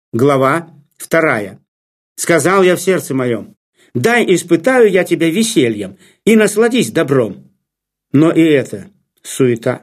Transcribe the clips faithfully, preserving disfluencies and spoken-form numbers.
Глава вторая. Сказал я в сердце моем: дай испытаю я тебя весельем, и насладись добром. Но и это суета.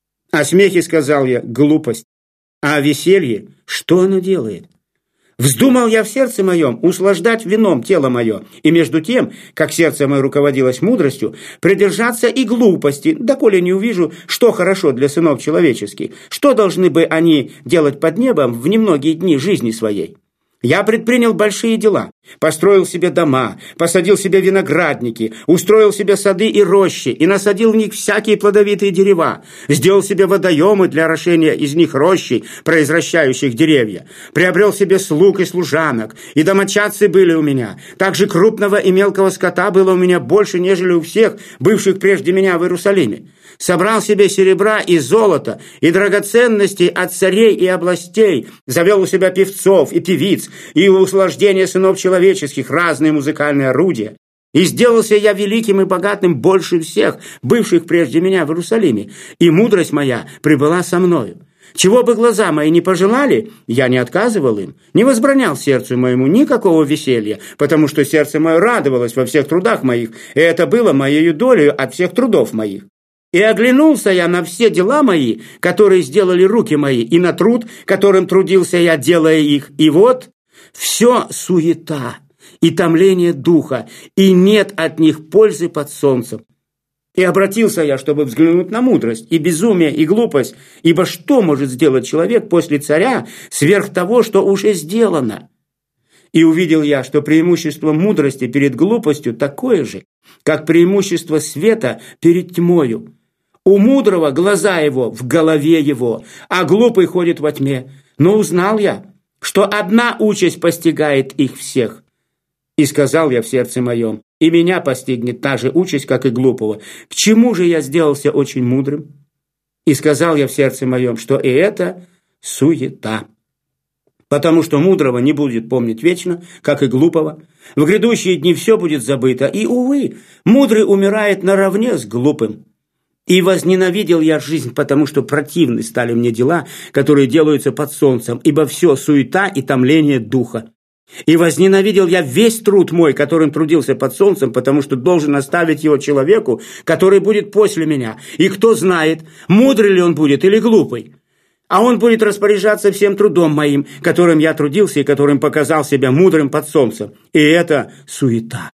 О смехе, сказал я, глупость. А о веселье, что оно делает? Вздумал я в сердце моем услаждать вином тело мое, и между тем, как сердце мое руководилось мудростью, придержаться и глупости, доколе не увижу, что хорошо для сынов человеческих, что должны бы они делать под небом в немногие дни жизни своей. Я предпринял большие дела, построил себе дома, посадил себе виноградники, устроил себе сады и рощи, и насадил в них всякие плодовитые дерева, сделал себе водоемы для орошения из них рощей, произвращающих деревья, приобрел себе слуг и служанок, и домочадцы были у меня, также крупного и мелкого скота было у меня больше, нежели у всех, бывших прежде меня в Иерусалиме. Собрал себе серебра и золота, и драгоценностей от царей и областей, завел у себя певцов и певиц, и у услаждения сынов человеческих разные музыкальные орудия. И сделался я великим и богатым больше всех, бывших прежде меня в Иерусалиме, и мудрость моя пребыла со мною. Чего бы глаза мои не пожелали, я не отказывал им, не возбранял сердцу моему никакого веселья, потому что сердце мое радовалось во всех трудах моих, и это было моею долею от всех трудов моих. И оглянулся я на все дела мои, которые сделали руки мои, и на труд, которым трудился я, делая их. И вот все суета и томление духа, и нет от них пользы под солнцем. И обратился я, чтобы взглянуть на мудрость, и безумие, и глупость, ибо что может сделать человек после царя сверх того, что уже сделано? И увидел я, что преимущество мудрости перед глупостью такое же, как преимущество света перед тьмою. У мудрого глаза его в голове его, а глупый ходит во тьме. Но узнал я, что одна участь постигает их всех. И сказал я в сердце моем: и меня постигнет та же участь, как и глупого. К чему же я сделался очень мудрым? И сказал я в сердце моем, что и это суета. Потому что мудрого не будет помнить вечно, как и глупого. В грядущие дни все будет забыто, и, увы, мудрый умирает наравне с глупым. И возненавидел я жизнь, потому что противны стали мне дела, которые делаются под солнцем, ибо все суета и томление духа. И возненавидел я весь труд мой, которым трудился под солнцем, потому что должен оставить его человеку, который будет после меня. И кто знает, мудрый ли он будет или глупый. А он будет распоряжаться всем трудом моим, которым я трудился и которым показал себя мудрым под солнцем. И это суета.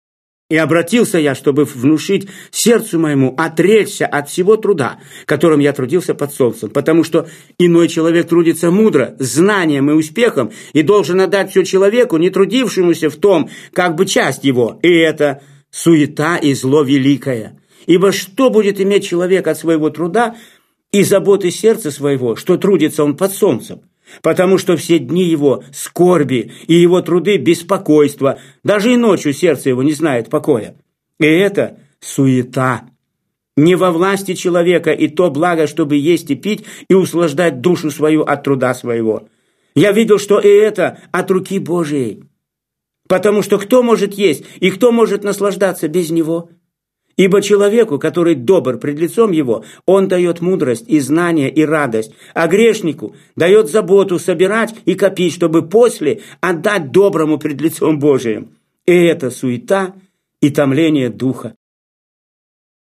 И обратился я, чтобы внушить сердцу моему отречься от всего труда, которым я трудился под солнцем, потому что иной человек трудится мудро, знанием и успехом, и должен отдать все человеку, не трудившемуся в том, как бы часть его. И это суета и зло великое. Ибо что будет иметь человек от своего труда и заботы сердца своего, что трудится он под солнцем? Потому что все дни его скорби и его труды беспокойства, даже и ночью сердце его не знает покоя. И это суета. Не во власти человека и то благо, чтобы есть и пить, и услаждать душу свою от труда своего. Я видел, что и это от руки Божией. Потому что кто может есть и кто может наслаждаться без него? Ибо человеку, который добр пред лицом его, он дает мудрость и знание и радость, а грешнику дает заботу собирать и копить, чтобы после отдать доброму пред лицом Божиим. И это суета и томление духа.